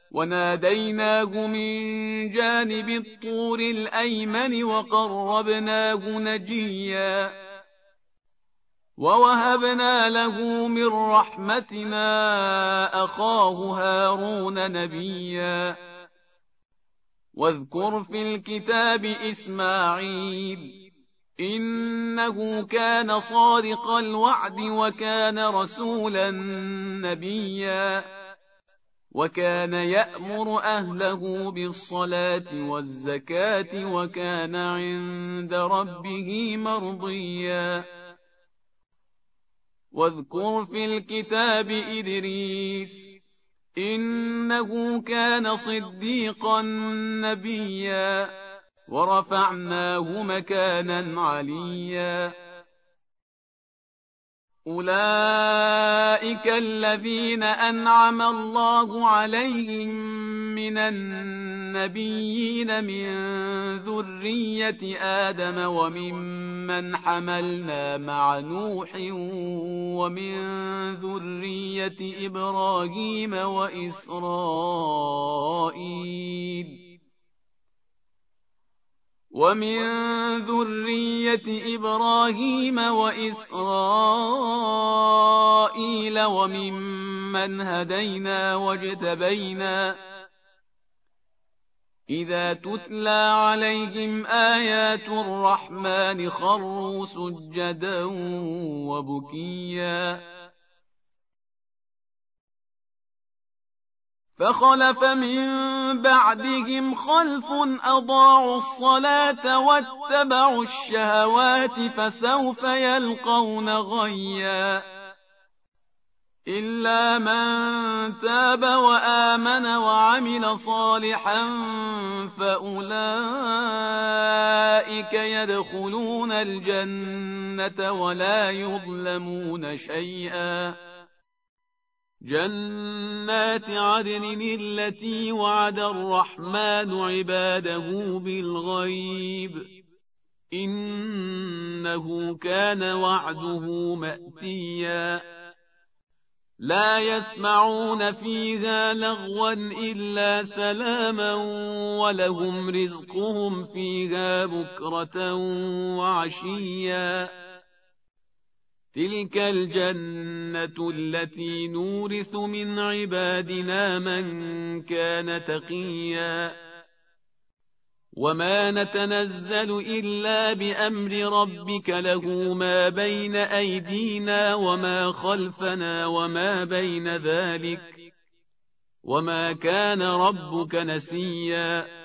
وناديناه من جانب الطور الأيمن وقربناه نجيا ووهبنا له من رحمتنا أخاه هارون نبيا واذكر في الكتاب إسماعيل إنه كان صادق الوعد وكان رسولا نبيا وكان يأمر أهله بالصلاة والزكاة وكان عند ربه مرضيا واذكر في الكتاب إدريس إنه كان صديقا نبيا ورفعناه مكانا عليا أولئك الذين أنعم الله عليهم من النبيين من ذرية آدم وممن حملنا مع نوح ومن ذرية إبراهيم وإسرائيل وممن هدينا واجتبينا إذا تتلى عليهم آيات الرحمن خروا سجدا وبكيا فخلف من بعدهم خلف أضاعوا الصلاة واتبعوا الشهوات فسوف يلقون غيا إلا من تاب وآمن وعمل صالحا فأولئك يدخلون الجنة ولا يظلمون شيئا جنات عدن التي وعد الرحمن عباده بالغيب إنه كان وعده مأتيا لا يسمعون فيها لغوا إلا سلاما ولهم رزقهم فيها بكرة وعشيا تلك الجنة التي نورث من عبادنا من كان تقيا وما نتنزل إلا بأمر ربك له ما بين أيدينا وما خلفنا وما بين ذلك وما كان ربك نسيا